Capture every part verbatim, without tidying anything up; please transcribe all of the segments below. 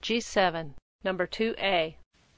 G seven, number two A.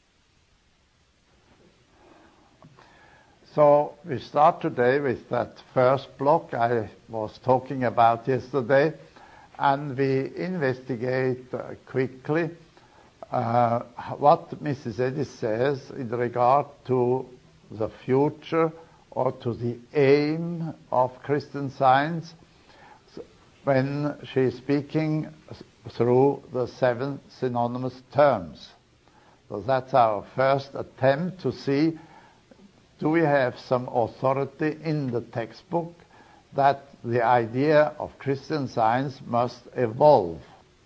So we start today with that first block I was talking about yesterday, and we investigate uh, quickly uh, what Missus Eddy says in regard to the future or to the aim of Christian Science when she is speaking through the seven synonymous terms. So that's our first attempt to see, do we have some authority in the textbook that the idea of Christian Science must evolve.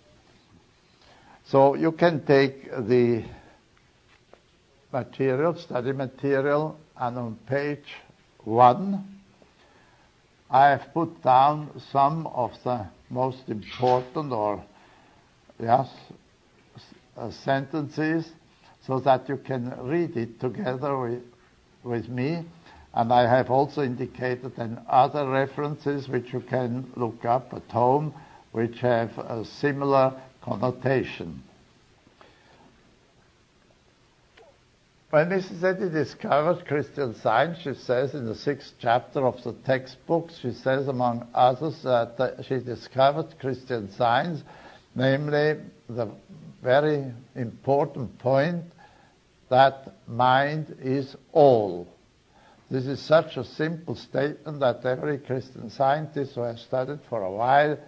So you can take the material, study material, and on page one, I have put down some of the most important or yes, uh, sentences so that you can read it together with, with me. And I have also indicated then other references which you can look up at home which have a similar connotation. When Missus Eddy discovered Christian Science, she says in the sixth chapter of the textbook, she says among others that uh, she discovered Christian Science, namely the very important point that mind is all. This is such a simple statement that every Christian Scientist who has studied for a while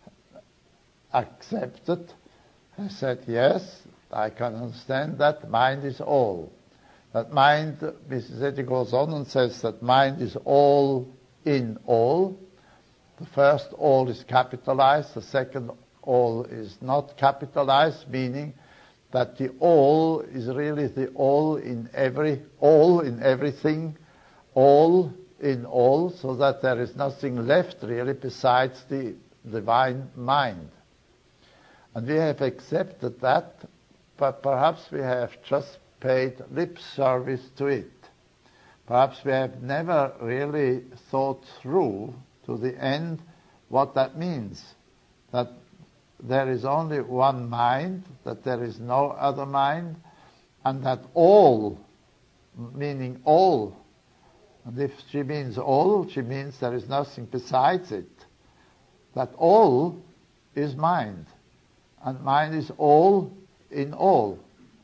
accepted, has said, yes, I can understand that mind is all. That mind, Missus Eddy goes on and says that mind is all in all. The first all is capitalized, the second all is not capitalized, meaning that the all is really the all in every, all in everything, all in all, so that there is nothing left really besides the divine mind. And we have accepted that, but perhaps we have just paid lip service to it. Perhaps we have never really thought through to the end what that means, that there is only one mind, that there is no other mind, and that all, meaning all, and if she means all, she means there is nothing besides it, that all is mind, and mind is all in all.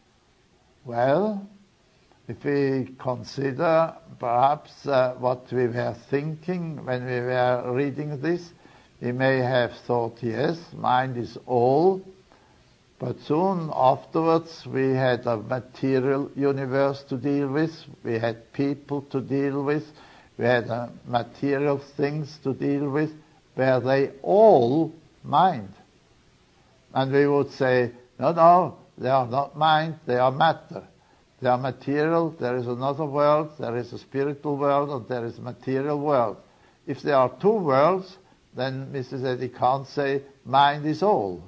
Well, if we consider perhaps uh, what we were thinking when we were reading this, we may have thought, yes, mind is all, but soon afterwards we had a material universe to deal with, we had people to deal with, we had uh, material things to deal with, were they all mind? And we would say, no, no, they are not mind, they are matter. They are material, there is another world, there is a spiritual world, and there is a material world. If there are two worlds, then Missus Eddy can't say mind is all.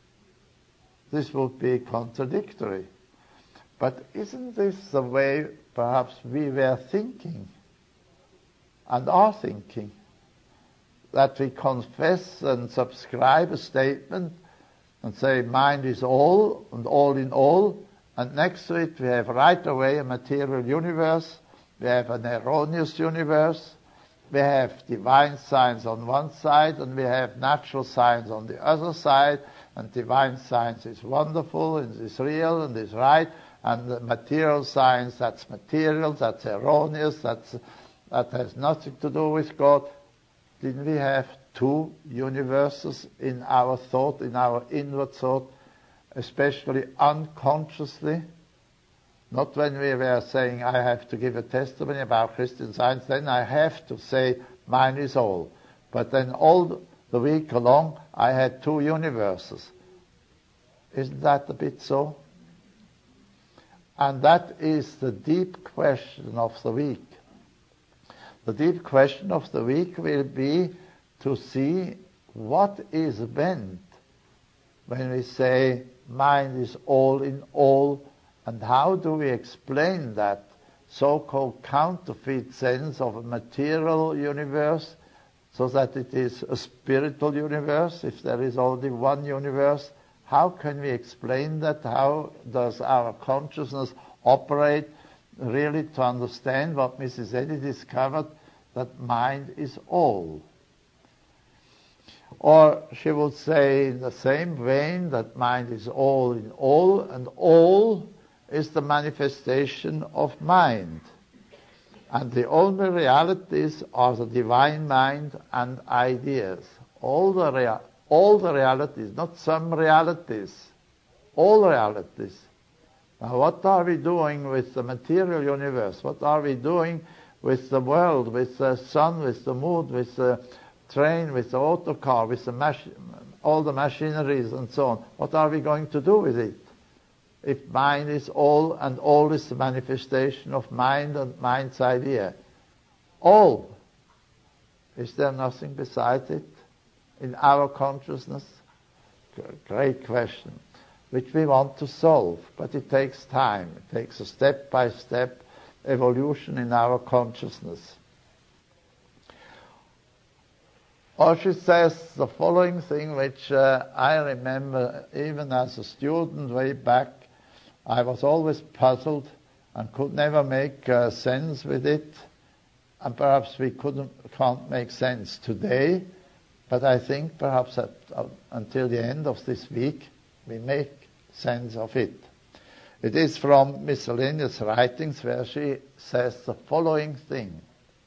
This would be contradictory. But isn't this the way perhaps we were thinking and are thinking? That we confess and subscribe a statement and say mind is all and all in all, and next to it we have right away a material universe, we have an erroneous universe, we have divine science on one side and we have natural science on the other side, and divine science is wonderful and is real and is right, and the material science, that's material, that's erroneous, that's, that has nothing to do with God. Didn't we have two universes in our thought, in our inward thought, especially unconsciously? Not when we were saying, I have to give a testimony about Christian Science, then I have to say, mine is all. But then all the week along, I had two universes. Isn't that a bit so? And that is the deep question of the week. The deep question of the week will be to see what is meant when we say mind is all in all, and how do we explain that so-called counterfeit sense of a material universe so that it is a spiritual universe, if there is only one universe. How can we explain that? How does our consciousness operate really to understand what Missus Eddy discovered, that mind is all? Or she would say in the same vein that mind is all in all, and all is the manifestation of mind. And the only realities are the divine mind and ideas. All the, rea- all the realities, not some realities, all realities. Now what are we doing with the material universe? What are we doing with the world, with the sun, with the moon, with the train, with the auto car, with the mach- all the machineries and so on? What are we going to do with it? If mind is all, and all is the manifestation of mind and mind's idea. All. Is there nothing besides it in our consciousness? Great question, which we want to solve, but it takes time. It takes a step-by-step evolution in our consciousness. Or she says the following thing, which uh, I remember even as a student way back. I was always puzzled and could never make uh, sense with it, and perhaps we couldn't, can't make sense today, but I think perhaps at, uh, until the end of this week we make sense of it. It is from miscellaneous writings where she says the following thing.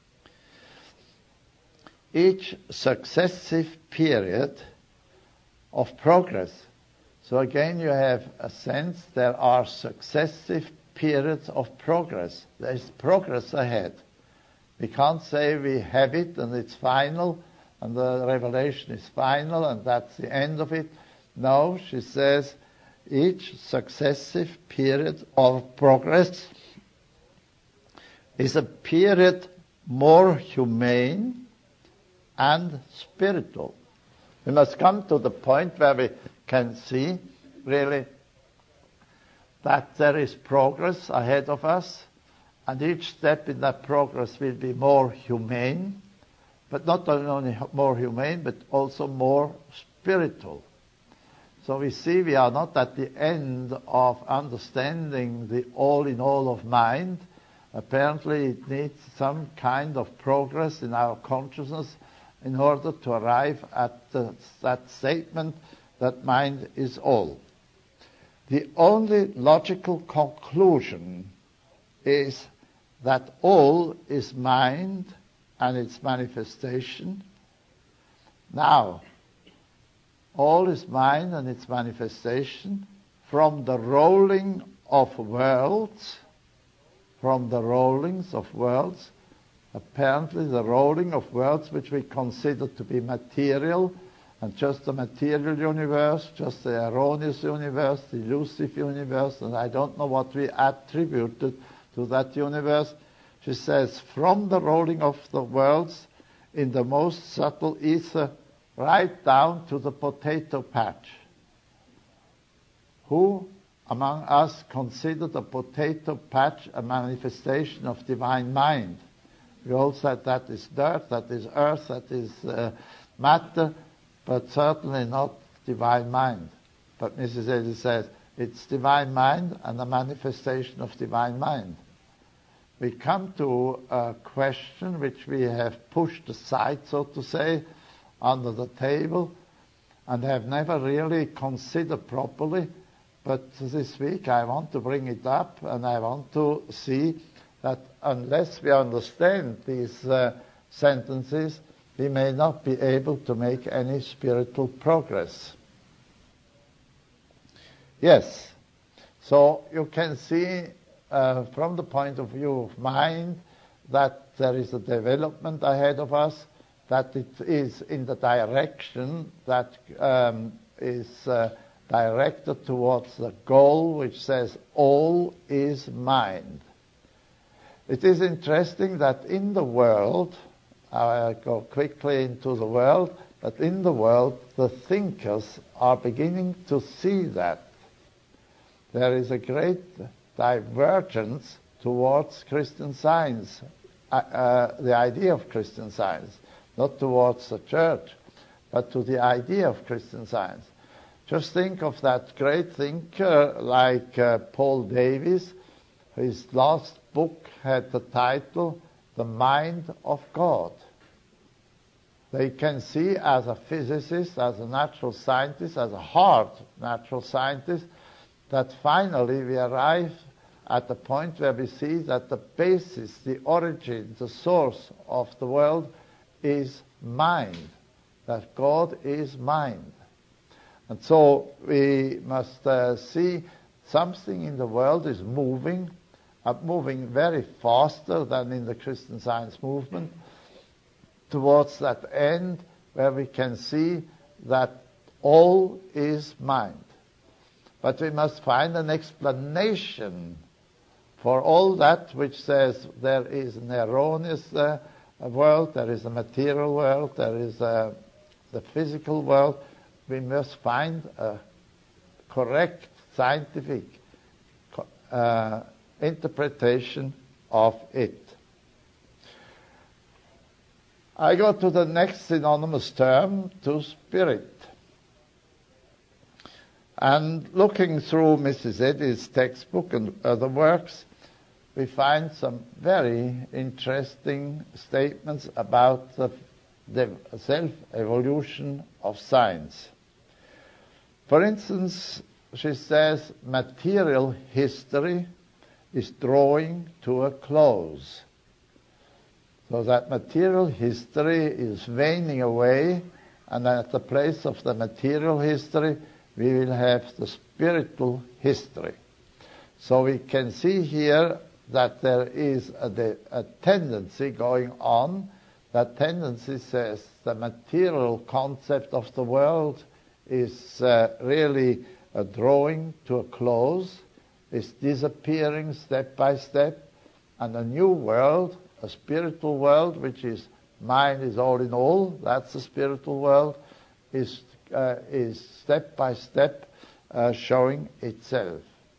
Each successive period of progress. So again, you have a sense there are successive periods of progress. There is progress ahead. We can't say we have it and it's final and the revelation is final and that's the end of it. No, she says each successive period of progress is a period more humane and spiritual. We must come to the point where we can see really that there is progress ahead of us, and each step in that progress will be more humane, but not only more humane, but also more spiritual. So we see we are not at the end of understanding the all-in-all of mind. Apparently it needs some kind of progress in our consciousness in order to arrive at the, that statement that mind is all. The only logical conclusion is that all is mind and its manifestation. Now, all is mind and its manifestation from the rolling of worlds, from the rollings of worlds, apparently the rolling of worlds which we consider to be material, and just the material universe, just the erroneous universe, the elusive universe, and I don't know what we attributed to that universe. She says, from the rolling of the worlds in the most subtle ether, right down to the potato patch. Who among us consider the potato patch a manifestation of divine mind? We all said that is dirt, that is earth, that is uh, matter, but certainly not divine mind. But Missus Eddy says it's divine mind and a manifestation of divine mind. We come to a question which we have pushed aside, so to say, under the table, and have never really considered properly. But this week I want to bring it up, and I want to see that unless we understand these uh, sentences, we may not be able to make any spiritual progress. Yes, so you can see uh, from the point of view of mind that there is a development ahead of us, that it is in the direction that um, is uh, directed towards the goal which says all is mind. It is interesting that in the world, I go quickly into the world, but in the world the thinkers are beginning to see that. There is a great divergence towards Christian Science, uh, uh, the idea of Christian Science, not towards the church, but to the idea of Christian Science. Just think of that great thinker like uh, Paul Davies. His last book had the title, The Mind of God. They can see as a physicist, as a natural scientist, as a hard natural scientist, that finally we arrive at the point where we see that the basis, the origin, the source of the world is mind, that God is mind. And so we must uh, see something in the world is moving, uh, moving very faster than in the Christian Science movement, towards that end where we can see that all is mind. But we must find an explanation for all that which says there is an erroneous uh, world, there is a material world, there is uh, the physical world. We must find a correct scientific uh, interpretation of it. I go to the next synonymous term, to spirit. And looking through Missus Eddy's textbook and other works, we find some very interesting statements about the, the self-evolution of science. For instance, she says material history is drawing to a close. So that material history is waning away, and at the place of the material history, we will have the spiritual history. So we can see here that there is a, a tendency going on. That tendency says the material concept of the world is uh, really uh, drawing to a close, is disappearing step by step, and a new world, a spiritual world, which is mind is all in all, that's the spiritual world, is uh, is step by step uh, showing itself.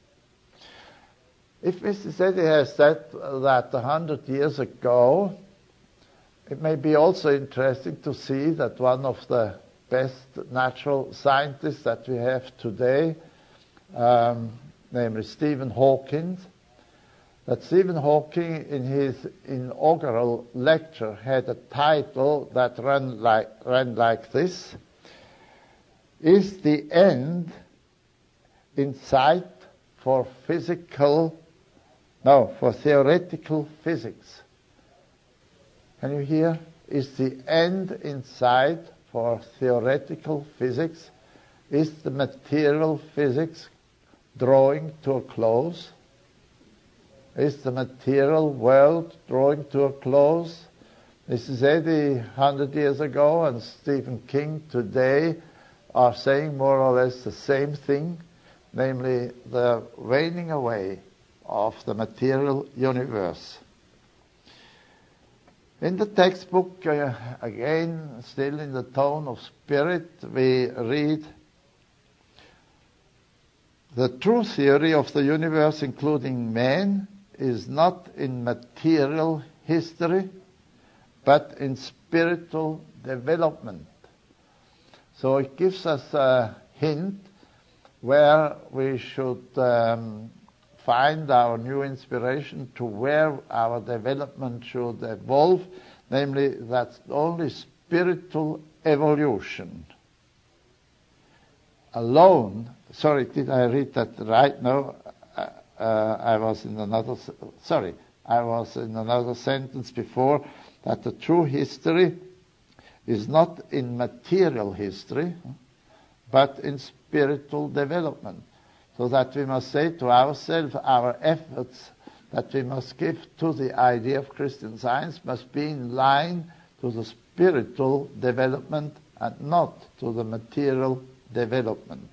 If Missus Eddy has said that a hundred years ago, it may be also interesting to see that one of the best natural scientists that we have today, um, namely Stephen Hawking, that Stephen Hawking in his inaugural lecture had a title that ran like, ran like this: Is the end in sight for physical, no, for theoretical physics? Can you hear? Is the end in sight for theoretical physics? Is the material physics drawing to a close? Is the material world drawing to a close? Missus Eddy one hundred years ago and Stephen King today are saying more or less the same thing, namely the waning away of the material universe. In the textbook, uh, again, still in the tone of spirit, we read, the true theory of the universe, including man, is not in material history, but in spiritual development. So it gives us a hint where we should um, find our new inspiration, to where our development should evolve, namely that's only spiritual evolution alone. Sorry, did I read that right? No, uh, uh, I was in another, sorry, I was in another sentence before, that the true history is not in material history, but in spiritual development. So that we must say to ourselves, our efforts that we must give to the idea of Christian Science must be in line to the spiritual development and not to the material development.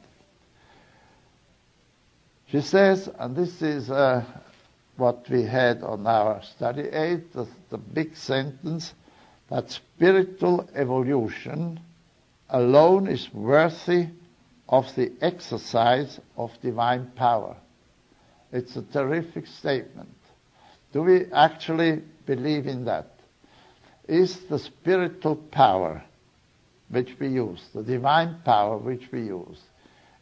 She says, and this is uh, what we had on our study aid, the, the big sentence, that spiritual evolution alone is worthy of the exercise of divine power. It's a terrific statement. Do we actually believe in that? Is the spiritual power which we use, the divine power which we use,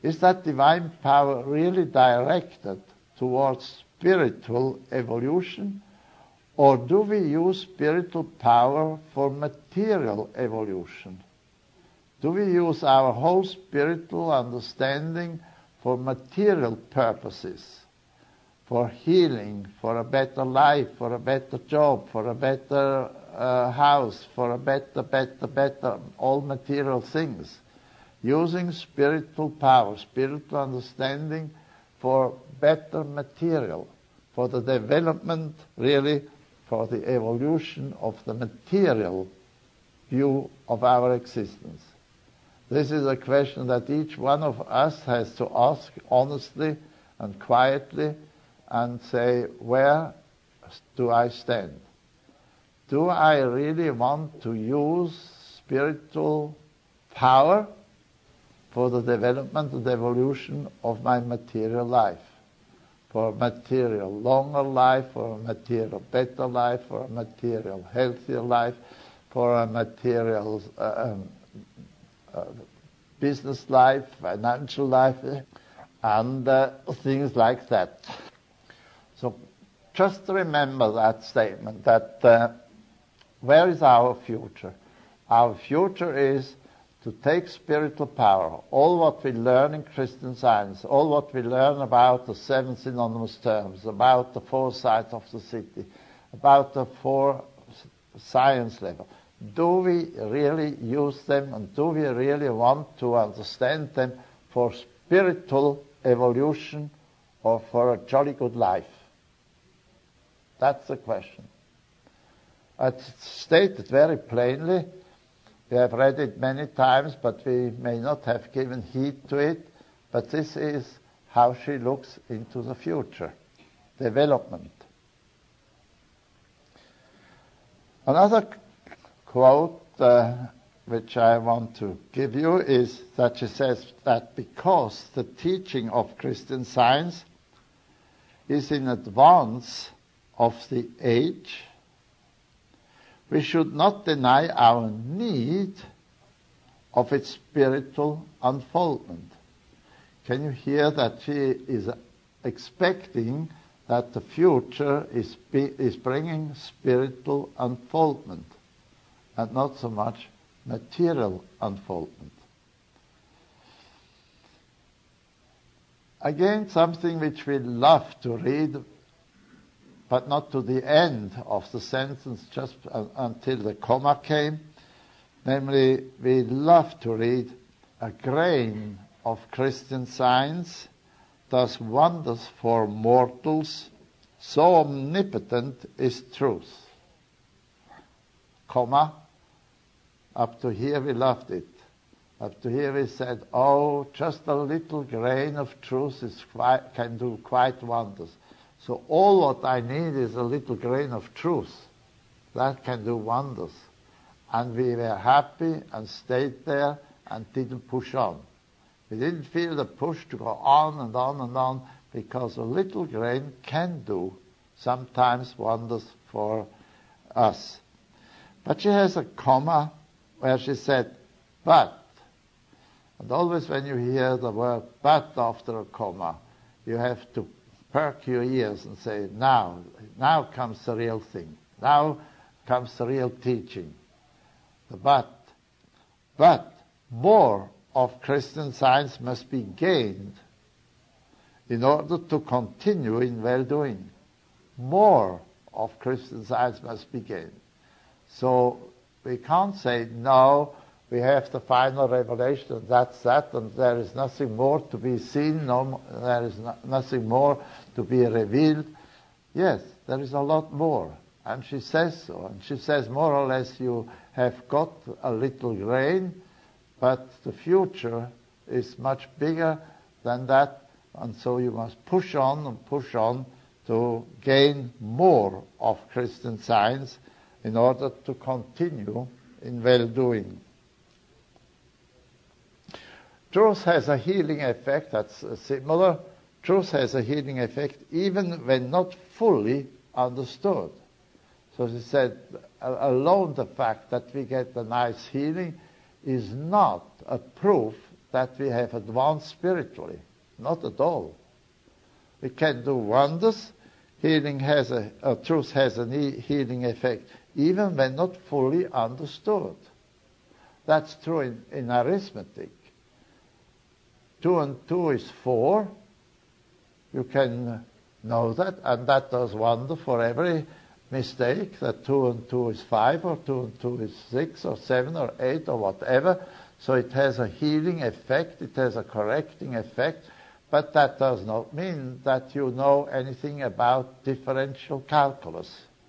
Is that divine power really directed towards spiritual evolution, or do we use spiritual power for material evolution? Do we use our whole spiritual understanding for material purposes, for healing, for a better life, for a better job, for a better uh, house, for a better, better, better, all material things? Using spiritual power, spiritual understanding for better material, for the development, really, for the evolution of the material view of our existence. This is a question that each one of us has to ask honestly and quietly and say, where do I stand? Do I really want to use spiritual power for the development and evolution of my material life? For a material longer life, for a material better life, for a material healthier life, for a material uh, um, uh, business life, financial life, and uh, things like that. So just remember that statement, that uh, where is our future? Our future is to take spiritual power, all what we learn in Christian Science, all what we learn about the seven synonymous terms, about the four sides of the city, about the four science level. Do we really use them, and do we really want to understand them for spiritual evolution or for a jolly good life? That's the question. It's stated very plainly. We have read it many times, but we may not have given heed to it. But this is how she looks into the future, development. Another quote uh, which I want to give you is that she says that because the teaching of Christian Science is in advance of the age, we should not deny our need of its spiritual unfoldment. Can you hear that she is expecting that the future is, be, is bringing spiritual unfoldment and not so much material unfoldment? Again, something which we love to read, but not to the end of the sentence, just uh, until the comma came. Namely, we love to read, a grain of Christian Science does wonders for mortals, so omnipotent is truth. Comma. Up to here we loved it. Up to here we said, oh, just a little grain of truth is quite, can do quite wonders. So all what I need is a little grain of truth. That can do wonders. And we were happy and stayed there and didn't push on. We didn't feel the push to go on and on and on, because a little grain can do sometimes wonders for us. But she has a comma where she said, but. And always when you hear the word but after a comma, you have to perk your ears and say, now, now comes the real thing. Now comes the real teaching. The but. But more of Christian Science must be gained in order to continue in well-doing. More of Christian Science must be gained. So we can't say, no, we have the final revelation, and that's that, and there is nothing more to be seen, no, there is no, nothing more to be revealed. Yes, there is a lot more, and she says so, and she says more or less you have got a little grain, but the future is much bigger than that, and so you must push on and push on to gain more of Christian Science in order to continue in well-doing. Truth has a healing effect, that's similar. Truth has a healing effect even when not fully understood. So she said, alone the fact that we get a nice healing is not a proof that we have advanced spiritually. Not at all. We can do wonders. Healing has a, uh, truth has a healing effect, even when not fully understood. That's true in, in arithmetic. Two and two is four. You can know that, and that does wonder for every mistake, that two and two is five, or two and two is six, or seven, or eight, or whatever. So it has a healing effect, it has a correcting effect, but that does not mean that you know anything about differential calculus.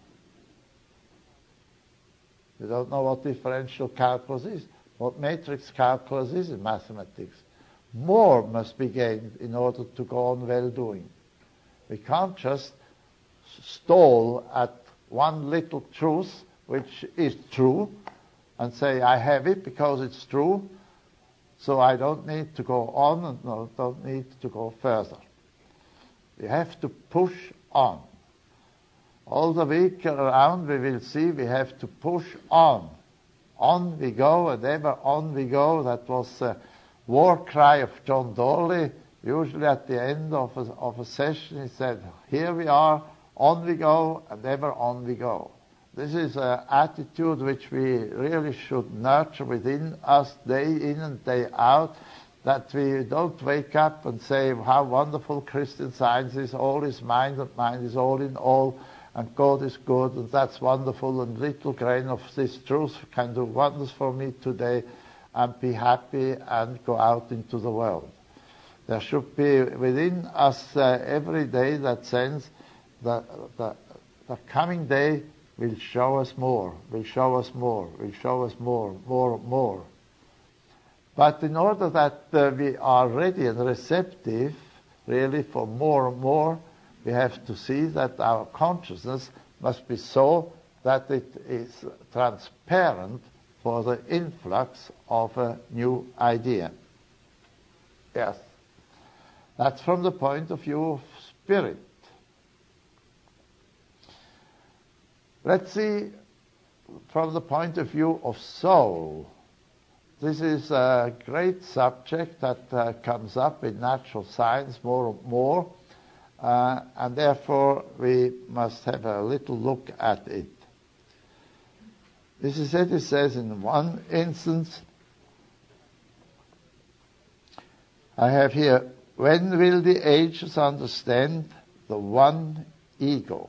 You don't know what differential calculus is, what matrix calculus is in mathematics. More must be gained in order to go on well-doing. We can't just stall at one little truth, which is true, and say, I have it because it's true, so I don't need to go on and no, don't need to go further. We have to push on. All the week around we will see we have to push on. On we go, and ever on we go. That was the war cry of John Dorley. Usually at the end of a, of a session he said, here we are, on we go, and ever on we go. This is an attitude which we really should nurture within us day in and day out, that we don't wake up and say how wonderful Christian Science is, all is mind and mind is all in all, and God is good and that's wonderful, and little grain of this truth can do wonders for me today, and be happy and go out into the world. There should be within us uh, every day that sense that the, the coming day will show us more, will show us more, will show us more, more, more. But in order that uh, we are ready and receptive, really, for more and more, we have to see that our consciousness must be so that it is transparent for the influx of a new idea. Yes. That's from the point of view of spirit. Let's see from the point of view of soul. This is a great subject that uh, comes up in natural science more and more, uh, and therefore we must have a little look at it. This is it, it says in one instance, I have here, when will the ages understand the one ego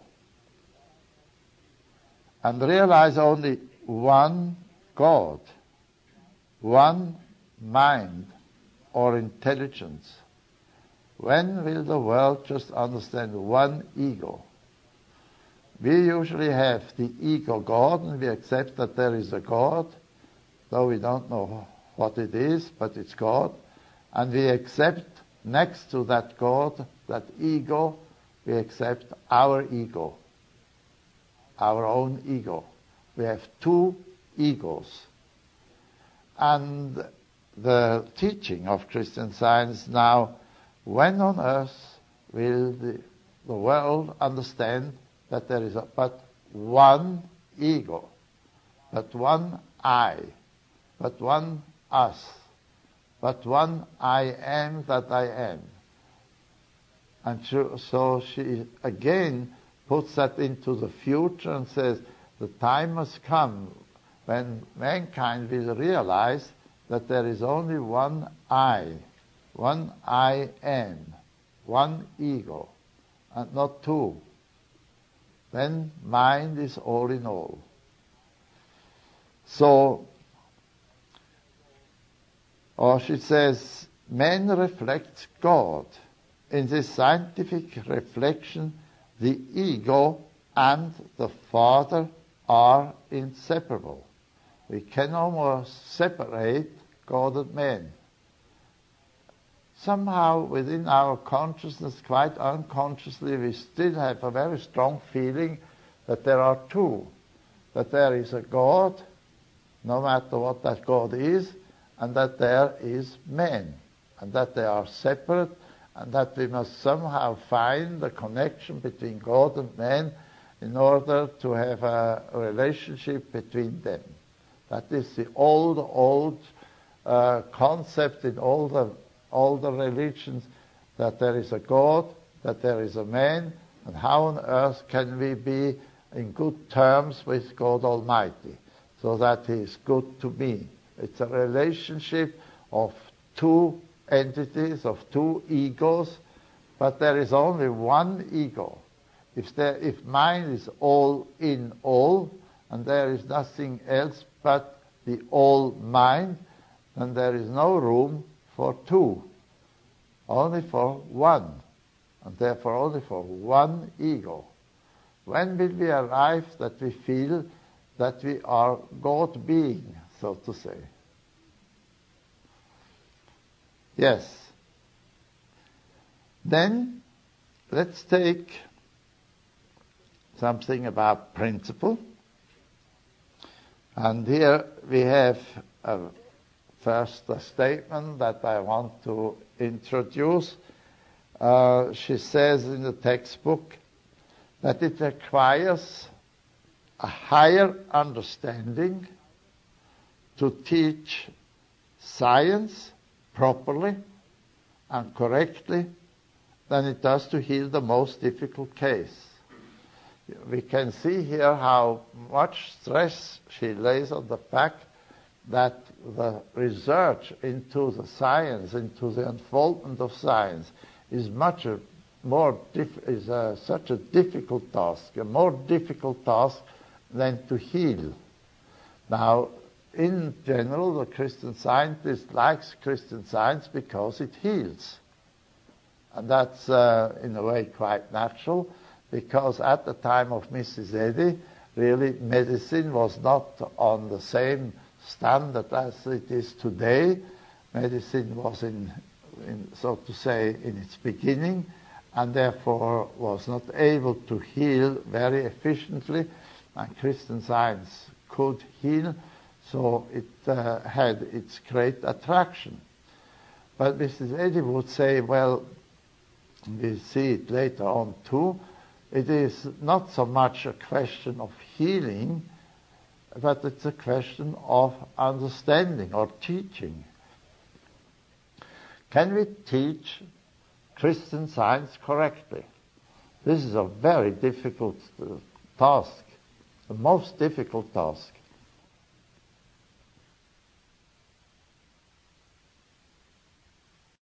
and realize only one God, one mind or intelligence? When will the world just understand one ego? We usually have the ego God, and we accept that there is a God, though we don't know what it is, but it's God. And we accept next to that God, that ego, we accept our ego, our own ego. We have two egos. And the teaching of Christian Science now, when on earth will the, the world understand that there is a, but one ego, but one I, but one us, but one I am that I am. And so she again puts that into the future and says, the time must come when mankind will realize that there is only one I, one I am, one ego, and not two. Then mind is all in all. So, or she says, man reflects God. In this scientific reflection, the ego and the Father are inseparable. We can almost separate God and man. Somehow within our consciousness, quite unconsciously, we still have a very strong feeling that there are two. That there is a God, no matter what that God is, and that there is man, and that they are separate, and that we must somehow find the connection between God and man in order to have a relationship between them. That is the old, old uh, concept in all the all the religions that there is a God, that there is a man, and how on earth can we be in good terms with God Almighty, so that He is good to me? It's a relationship of two entities, of two egos, but there is only one ego. If there, if mind is all in all, and there is nothing else but the all mind, then there is no room for two, only for one, and therefore only for one ego. When will we arrive that we feel that we are God being, so to say? Yes. Then let's take something about principle. And here we have a, first a statement that I want to introduce. Uh, she says in the textbook that it requires a higher understanding to teach science properly and correctly than it does to heal the most difficult case. We can see here how much stress she lays on the fact that the research into the science, into the unfoldment of science, is much a more dif- is a, such a difficult task, a more difficult task than to heal. Now, in general, the Christian Scientist likes Christian Science because it heals. And that's, uh, in a way, quite natural, because at the time of Missus Eddy, really, medicine was not on the same standard as it is today. Medicine was, in, in so to say, in its beginning, and therefore was not able to heal very efficiently, and Christian Science could heal, so it uh, had its great attraction. But Missus Eddy would say, well, we see it later on too, it is not so much a question of healing, but it's a question of understanding or teaching. Can we teach Christian Science correctly? This is a very difficult uh, task, the most difficult task.